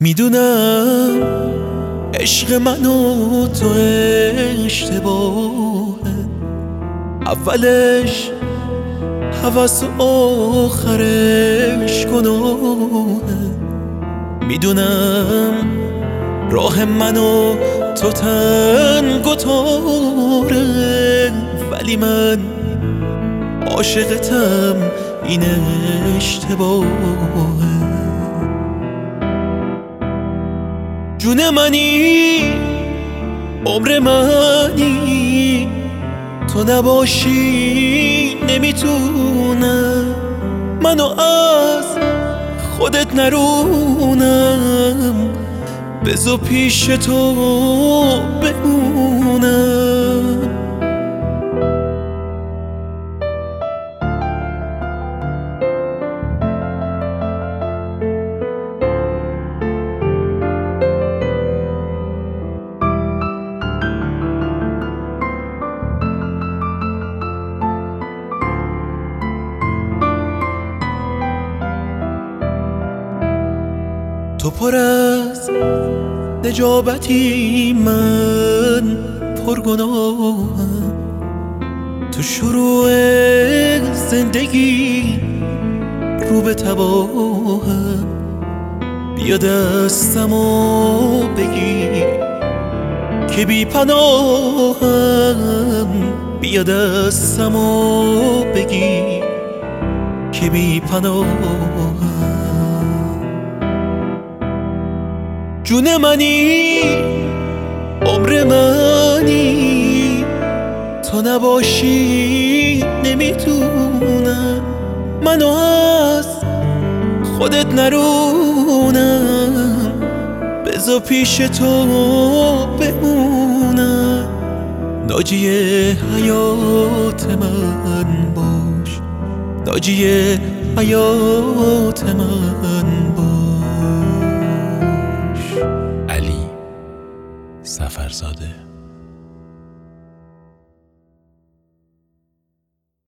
میدونم عشق من و تو اشتباهه، اولش هوس و آخرش گناهه. میدونم راه من و تو تنگ و تاره، ولی من عاشقتم، این اشتباهه. جون منی، عمر منی، تو نباشی نمیتونم منو از خودت نرونم، بذار پیش تو بمونم. تو پر از نجابتی، من پرگناهم. تو شروع زندگی رو به تباهم، بیا دستمو بگیر که بی پناهم، بیا دستمو بگیر که بی پناهم. جون منی، عمر منی، تو نباشی نمیتونم منو از خودت نرونم، بذار پیش تو بمونم. ناجی حیات من باش، ناجی حیات من باش. علی سفرزاده.